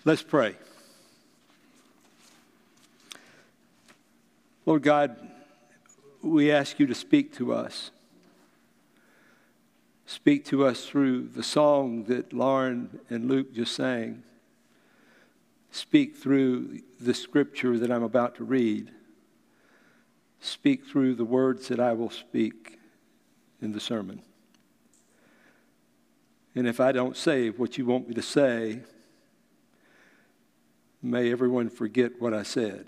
Let's pray. Lord God, we ask you to speak to us. Speak to us through the song that Lauren and Luke just sang. Speak through the scripture that I'm about to read. Speak through the words that I will speak in the sermon. And if I don't say what you want me to say, may everyone forget what I said.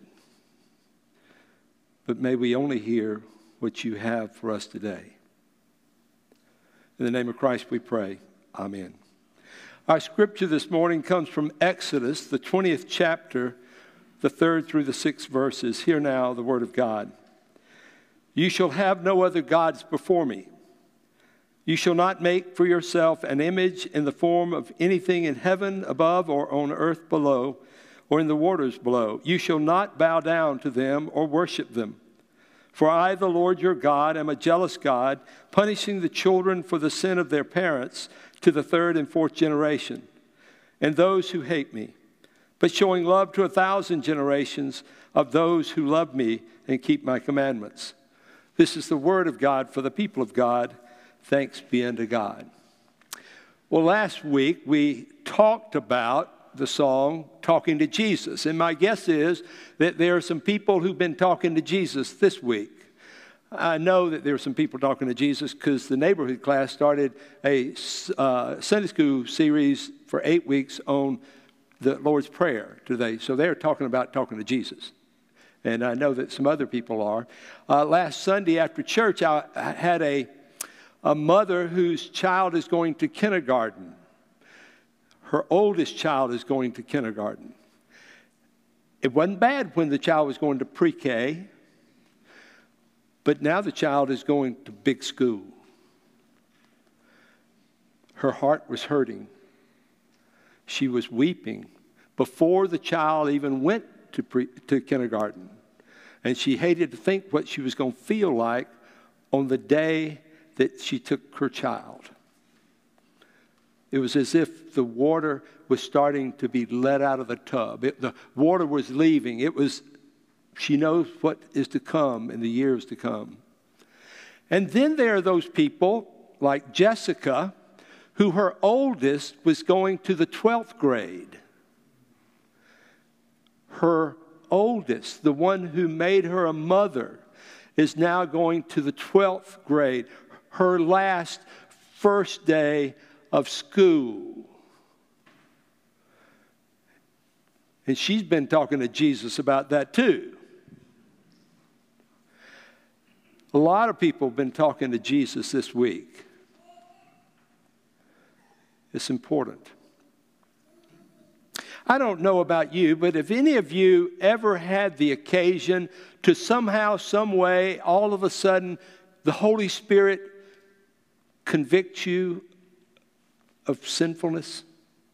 But may we only hear what you have for us today. In the name of Christ we pray. Amen. Our scripture this morning comes from Exodus, the 20th chapter, the 3rd through the 6th verses. Hear now the word of God. You shall have no other gods before me. You shall not make for yourself an image in the form of anything in heaven above or on earth below or in the waters below. You shall not bow down to them or worship them. For I, the Lord your God, am a jealous God, punishing the children for the sin of their parents to the 3rd and 4th generation, and those who hate me, but showing love to 1,000 generations of those who love me and keep my commandments. This is the word of God for the people of God. Thanks be unto God. Well, last week we talked about the song, Talking to Jesus. And my guess is that there are some people who've been talking to Jesus this week. I know that there are some people talking to Jesus because the neighborhood class started a Sunday school series for 8 weeks on the Lord's Prayer today. So they're talking about talking to Jesus. And I know that some other people are. Last Sunday after church, I had a mother whose child is going to kindergarten. Her oldest child is going to kindergarten. It wasn't bad when the child was going to pre-K, but now the child is going to big school. Her heart was hurting. She was weeping before the child even went to kindergarten. And she hated to think what she was going to feel like on the day that she took her child. It was as if the water was starting to be let out of the tub. The water was leaving. She knows what is to come in the years to come. And then there are those people like Jessica, who her oldest was going to the 12th grade. Her oldest, the one who made her a mother, is now going to the 12th grade. Her first day of school. And she's been talking to Jesus about that too. A lot of people have been talking to Jesus this week. It's important. I don't know about you, but if any of you ever had the occasion to somehow, some way, all of a sudden, the Holy Spirit convict you of sinfulness?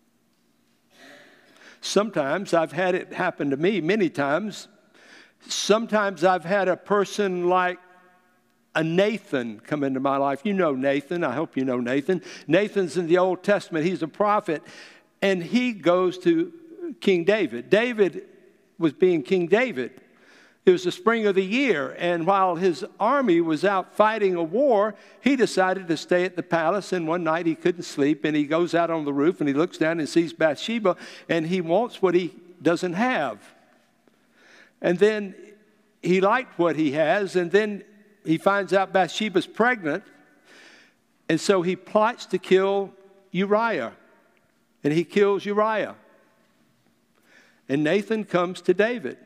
Sometimes I've had it happen to me many times. Sometimes I've had a person like a Nathan come into my life. You know Nathan. I hope you know Nathan. Nathan's in the Old Testament. He's a prophet. And he goes to King David. David was being King David. It was the spring of the year, and while his army was out fighting a war, he decided to stay at the palace, and one night he couldn't sleep, and he goes out on the roof, and he looks down and sees Bathsheba, and he wants what he doesn't have. And then he liked what he has, and then he finds out Bathsheba's pregnant, and so he plots to kill Uriah, and he kills Uriah. And Nathan comes to David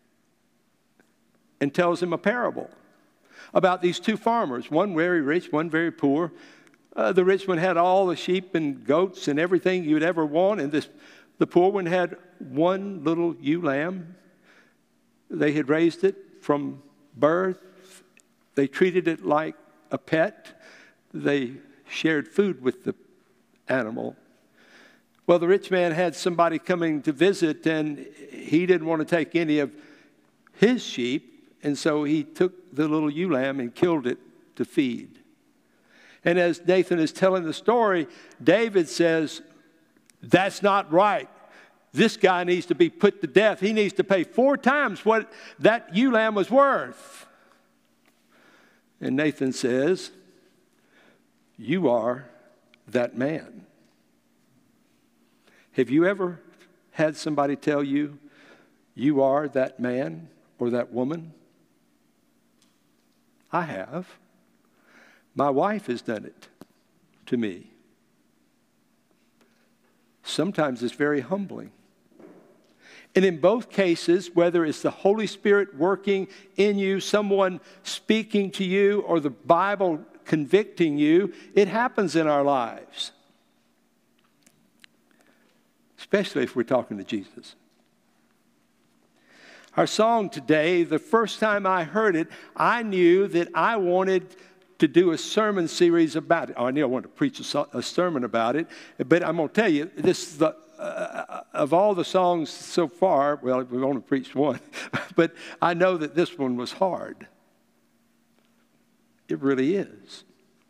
and tells him a parable about these two farmers, one very rich, one very poor. The rich one had all the sheep and goats and everything you'd ever want, and the poor one had one little ewe lamb. They had raised it from birth. They treated it like a pet. They shared food with the animal. Well, the rich man had somebody coming to visit, and he didn't want to take any of his sheep. And so he took the little ewe lamb and killed it to feed. And as Nathan is telling the story, David says, that's not right. This guy needs to be put to death. He needs to pay 4 times what that ewe lamb was worth. And Nathan says, you are that man. Have you ever had somebody tell you, you are that man or that woman? I have. My wife has done it to me. Sometimes it's very humbling. And in both cases, whether it's the Holy Spirit working in you, someone speaking to you, or the Bible convicting you, it happens in our lives. Especially if we're talking to Jesus. Our song today, the first time I heard it, I knew that I wanted to do a sermon series about it. I knew I wanted to preach a sermon about it. But I'm going to tell you, this is the of all the songs so far, well, we've only preached one, but I know that this one was hard. It really is.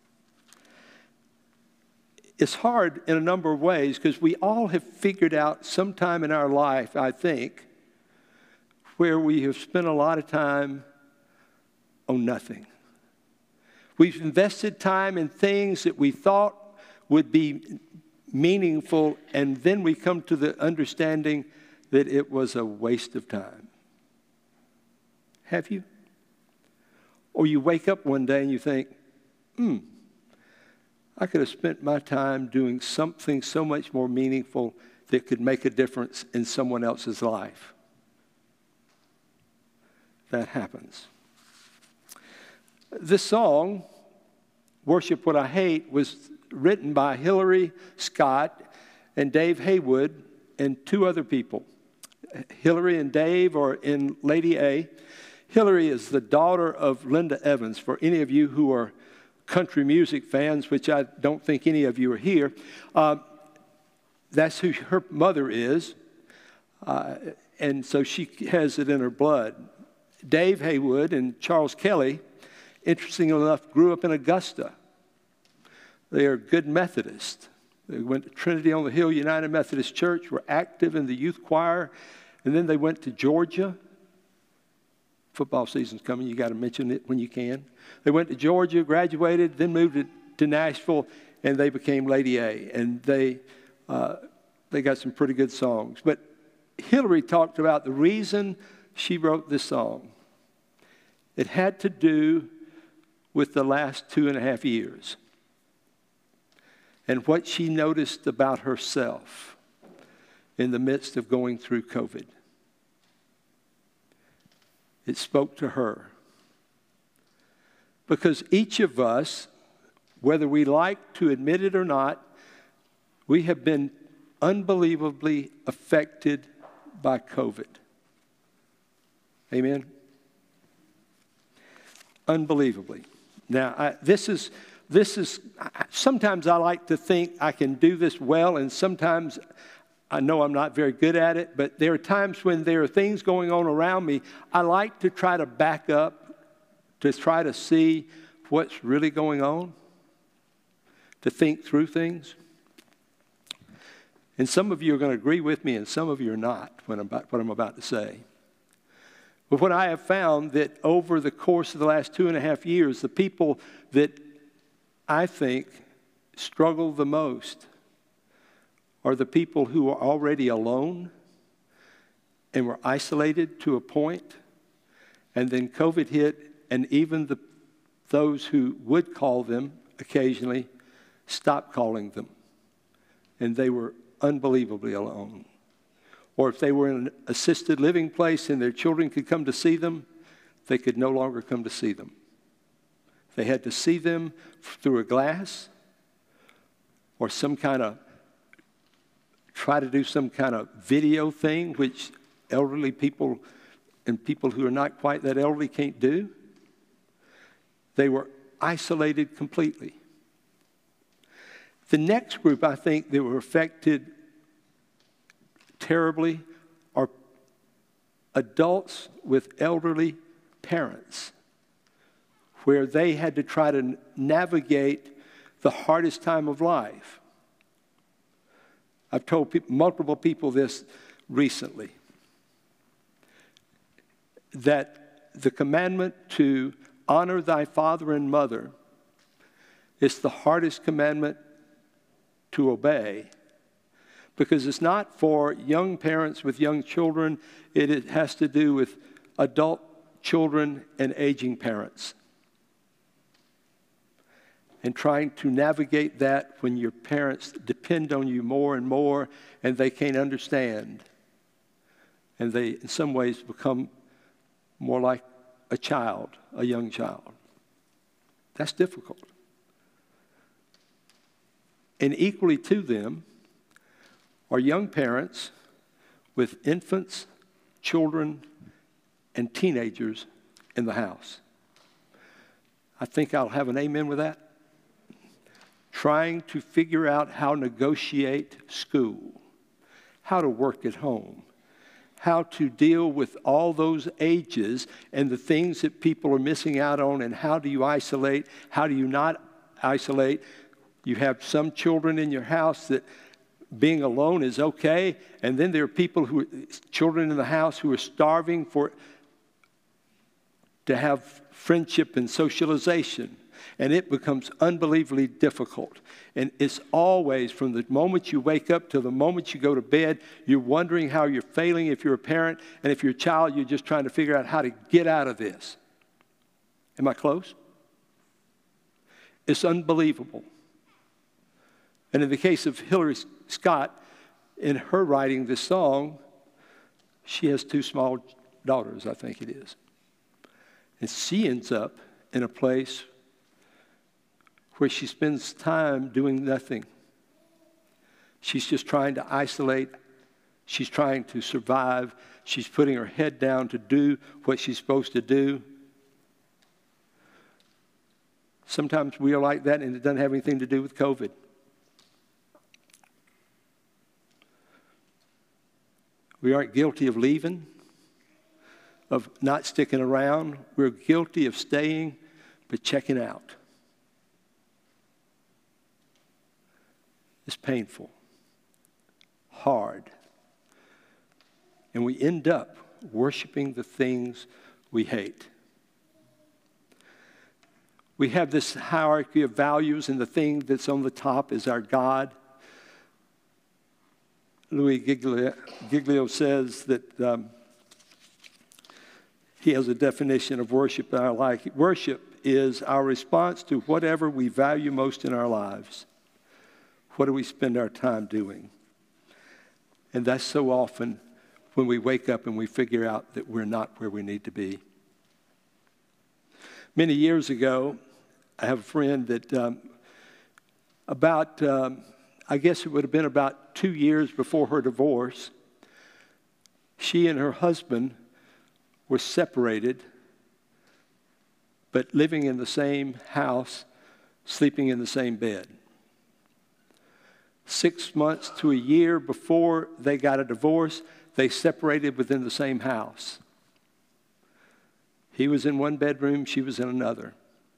It's hard in a number of ways because we all have figured out sometime in our life, I think, where we have spent a lot of time on nothing. We've invested time in things that we thought would be meaningful, and then we come to the understanding that it was a waste of time. Have you? Or you wake up one day and you think, I could have spent my time doing something so much more meaningful that could make a difference in someone else's life. That happens. This song, Worship What I Hate, was written by Hillary Scott and Dave Haywood and 2 other people. Hillary and Dave are in Lady A. Hillary is the daughter of Linda Evans. For any of you who are country music fans, which I don't think any of you are here, that's who her mother is. And so she has it in her blood. Dave Haywood and Charles Kelly, interestingly enough, grew up in Augusta. They are good Methodists. They went to Trinity on the Hill United Methodist Church, were active in the youth choir, and then they went to Georgia. Football season's coming, you got to mention it when you can. They went to Georgia, graduated, then moved to Nashville, and they became Lady A. And they got some pretty good songs. But Hillary talked about the reason she wrote this song. It had to do with the last 2.5 years. And what she noticed about herself in the midst of going through COVID. It spoke to her. Because each of us, whether we like to admit it or not, we have been unbelievably affected by COVID. Amen? Unbelievably. Now, this is, sometimes I like to think I can do this well, and sometimes I know I'm not very good at it, but there are times when there are things going on around me, I like to try to back up, to try to see what's really going on, to think through things. And some of you are going to agree with me, and some of you are not, what I'm about to say. But what I have found that over the course of the last 2.5 years, the people that I think struggle the most are the people who are already alone and were isolated to a point, and then COVID hit, and even those who would call them occasionally stopped calling them, and they were unbelievably alone. Or if they were in an assisted living place and their children could come to see them, they could no longer come to see them. They had to see them through a glass or try to do some kind of video thing, which elderly people and people who are not quite that elderly can't do. They were isolated completely. The next group, I think, that were affected terribly are adults with elderly parents, where they had to try to navigate the hardest time of life. I've told multiple people this recently, that the commandment to honor thy father and mother is the hardest commandment to obey, because it's not for young parents with young children. It has to do with adult children and aging parents. And trying to navigate that when your parents depend on you more and more and they can't understand. And they, in some ways, become more like a child, a young child. That's difficult. And equally to them are young parents with infants, children, and teenagers in the house. I think I'll have an amen with that. Trying to figure out how to negotiate school, how to work at home, how to deal with all those ages and the things that people are missing out on, and how do you isolate, how do you not isolate. You have some children in your house that being alone is okay, and then there are children in the house who are starving to have friendship and socialization. And it becomes unbelievably difficult. And it's always, from the moment you wake up to the moment you go to bed, you're wondering how you're failing if you're a parent. And if you're a child, you're just trying to figure out how to get out of this. Am I close? It's unbelievable. And in the case of Hillary Scott, in her writing this song, she has 2 small daughters, I think it is. And she ends up in a place where she spends time doing nothing. She's just trying to isolate. She's trying to survive. She's putting her head down to do what she's supposed to do. Sometimes we are like that, and it doesn't have anything to do with COVID. We aren't guilty of leaving, of not sticking around. We're guilty of staying, but checking out. It's painful, hard, and we end up worshiping the things we hate. We have this hierarchy of values, and the thing that's on the top is our God. Louis Giglio says that he has a definition of worship that I like. Worship is our response to whatever we value most in our lives. What do we spend our time doing? And that's so often when we wake up and we figure out that we're not where we need to be. Many years ago, I have a friend that I guess it would have been about 2 years before her divorce, she and her husband were separated, but living in the same house, sleeping in the same bed. 6 months to a year before they got a divorce, they separated within the same house. He was in one bedroom, she was in another.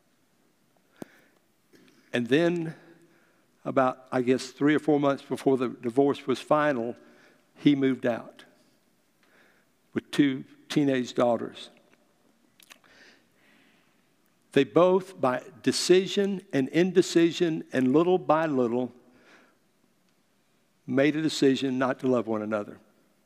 And then, about, I guess, 3 or 4 months before the divorce was final, he moved out with 2 teenage daughters. They both, by decision and indecision and little by little, made a decision not to love one another.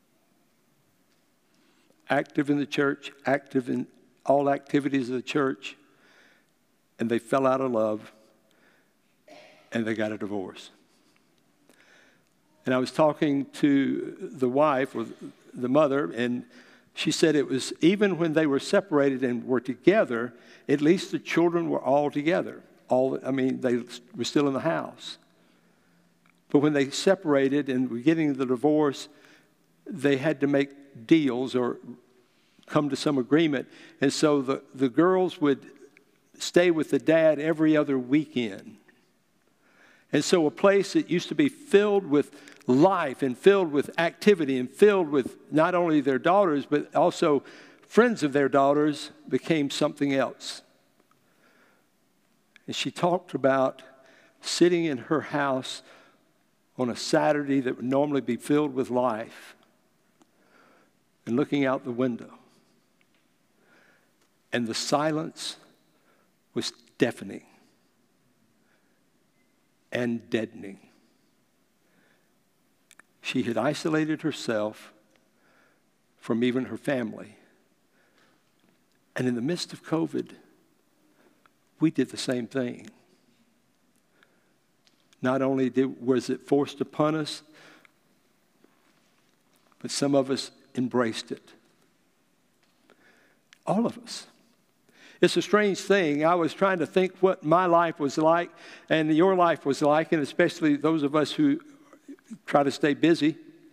Active in the church, active in all activities of the church, and they fell out of love, and they got a divorce. And I was talking to the wife, or the mother, and she said it was, even when they were separated and were together, at least the children were all together. They were still in the house. But when they separated and were getting the divorce, they had to make deals or come to some agreement. And so the girls would stay with the dad every other weekend. And so a place that used to be filled with life and filled with activity and filled with not only their daughters, but also friends of their daughters became something else. And she talked about sitting in her house on a Saturday that would normally be filled with life and looking out the window. And the silence was deafening and deadening. She had isolated herself from even her family. And in the midst of COVID, we did the same thing. Not only was it forced upon us, but some of us embraced it. All of us. It's a strange thing. I was trying to think what my life was like and your life was like, and especially those of us who try to stay busy.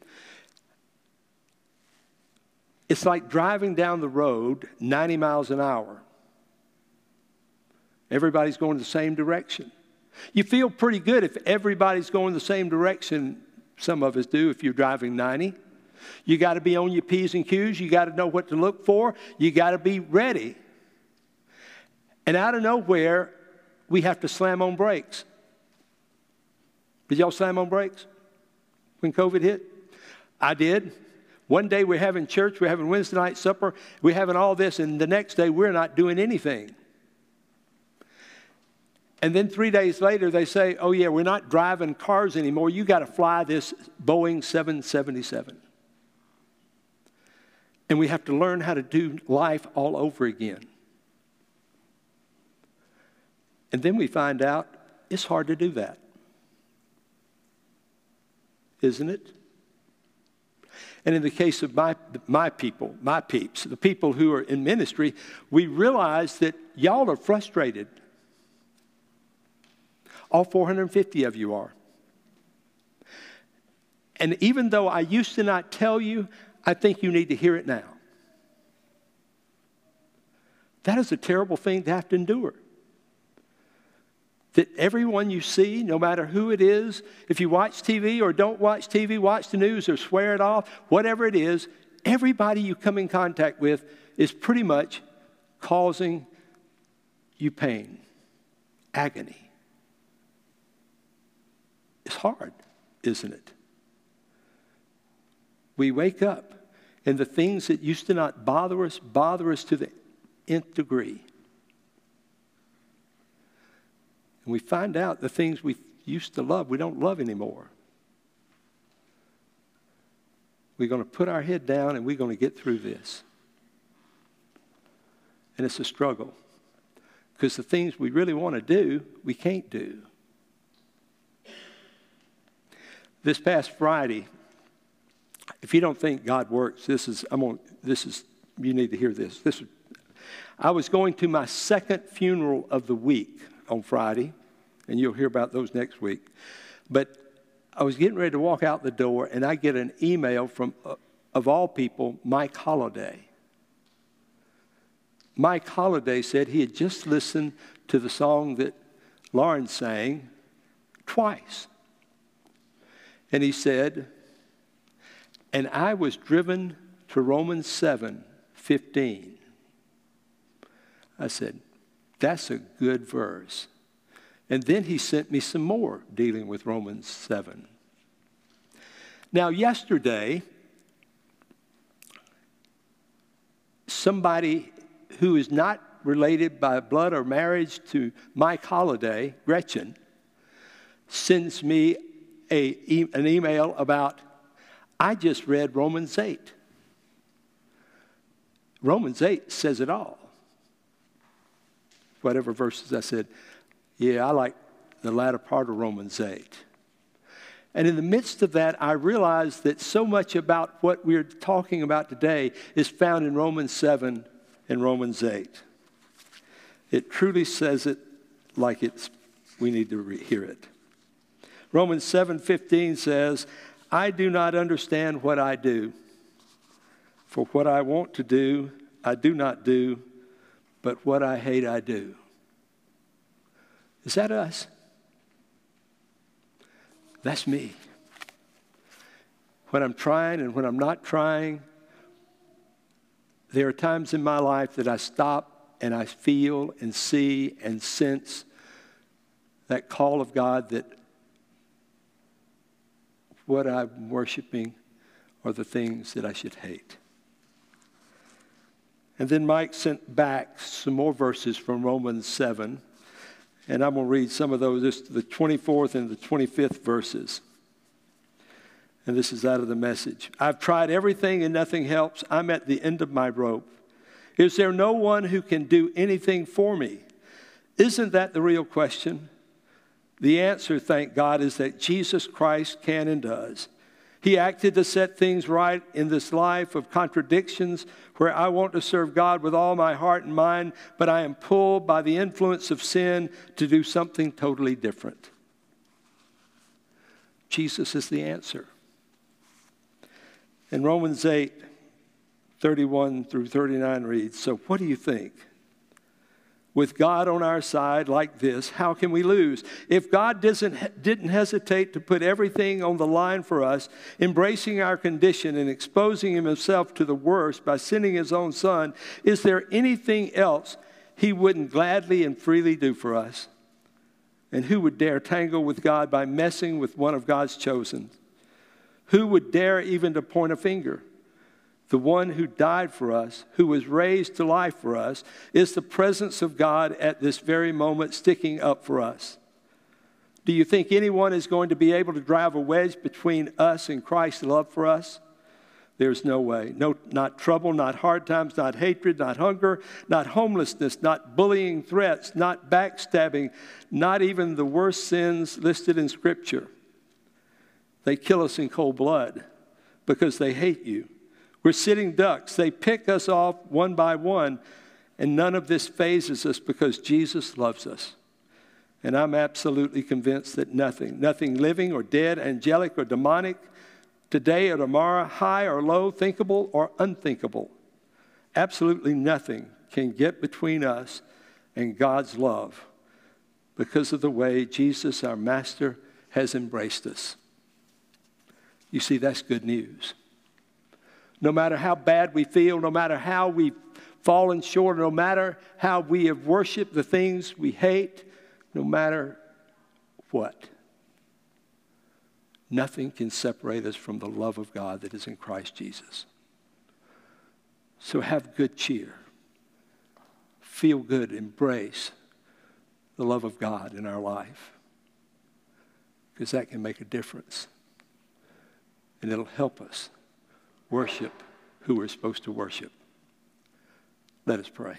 It's like driving down the road 90 miles an hour. Everybody's going the same direction. You feel pretty good if everybody's going the same direction. Some of us do if you're driving 90. You got to be on your P's and Q's. You got to know what to look for. You got to be ready. And out of nowhere, we have to slam on brakes. Did y'all slam on brakes when COVID hit? I did. One day we're having church, we're having Wednesday night supper, we're having all this, and the next day we're not doing anything. And then 3 days later they say, oh yeah, we're not driving cars anymore. You got to fly this Boeing 777. And we have to learn how to do life all over again. And then we find out it's hard to do that. Isn't it? And in the case of my people, my peeps, the people who are in ministry, we realize that y'all are frustrated. All 450 of you are. And even though I used to not tell you, I think you need to hear it now. That is a terrible thing to have to endure. That everyone you see, no matter who it is, if you watch TV or don't watch TV, watch the news or swear it off, whatever it is, everybody you come in contact with is pretty much causing you pain, agony. It's hard, isn't it? We wake up and the things that used to not bother us to the nth degree. And we find out the things we used to love, we don't love anymore. We're going to put our head down and we're going to get through this. And it's a struggle. Because the things we really want to do, we can't do. This past Friday, if you don't think God works, you need to hear this. I was going to my second funeral of the week on Friday, and you'll hear about those next week. But I was getting ready to walk out the door, and I get an email from, of all people, Mike Holliday. Mike Holliday said he had just listened to the song that Lauren sang twice. And he said, and I was driven to Romans 7:15. I said, that's a good verse. And then he sent me some more dealing with Romans 7. Now, yesterday, somebody who is not related by blood or marriage to Mike Holliday, Gretchen, sends me an email about, I just read Romans 8. Romans 8 says it all. Whatever verses I said, yeah, I like the latter part of Romans 8. And in the midst of that, I realized that so much about what we're talking about today is found in Romans 7 and Romans 8. It truly says it like we need to hear it. Romans 7:15 says, I do not understand what I do. For what I want to do, I do not do, but what I hate, I do. Is that us? That's me. When I'm trying and when I'm not trying, there are times in my life that I stop and I feel and see and sense that call of God that what I'm worshiping are the things that I should hate. And then Mike sent back some more verses from Romans 7. And I'm going to read some of those, just the 24th and the 25th verses. And this is out of the Message. I've tried everything and nothing helps. I'm at the end of my rope. Is there no one who can do anything for me? Isn't that the real question? The answer, thank God, is that Jesus Christ can and does. He acted to set things right in this life of contradictions where I want to serve God with all my heart and mind, but I am pulled by the influence of sin to do something totally different. Jesus is the answer. And Romans 8, 31 through 39 reads, so what do you think? With God on our side like this, how can we lose? If God didn't hesitate to put everything on the line for us, embracing our condition and exposing himself to the worst by sending his own son, is there anything else he wouldn't gladly and freely do for us? And who would dare tangle with God by messing with one of God's chosen? Who would dare even to point a finger? The one who died for us, who was raised to life for us, is the presence of God at this very moment sticking up for us. Do you think anyone is going to be able to drive a wedge between us and Christ's love for us? There's no way. No, not trouble, not hard times, not hatred, not hunger, not homelessness, not bullying threats, not backstabbing, not even the worst sins listed in Scripture. They kill us in cold blood because they hate you. We're sitting ducks. They pick us off one by one, and none of this phases us because Jesus loves us. And I'm absolutely convinced that nothing living or dead, angelic or demonic, today or tomorrow, high or low, thinkable or unthinkable, absolutely nothing can get between us and God's love because of the way Jesus, our Master, has embraced us. You see, that's good news. No matter how bad we feel, no matter how we've fallen short, no matter how we have worshiped the things we hate, no matter what, nothing can separate us from the love of God that is in Christ Jesus. So have good cheer. Feel good. Embrace the love of God in our life, because that can make a difference. And it'll help us worship who we're supposed to worship. Let us pray.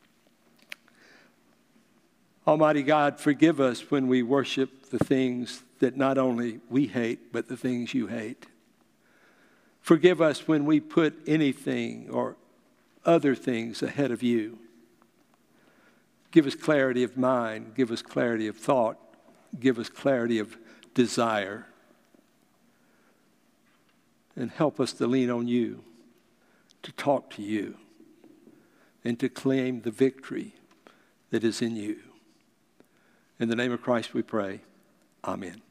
Almighty God, forgive us when we worship the things that not only we hate, but the things you hate. Forgive us when we put anything or other things ahead of you. Give us clarity of mind. Give us clarity of thought. Give us clarity of desire. And help us to lean on you, to talk to you, and to claim the victory that is in you. In the name of Christ we pray. Amen.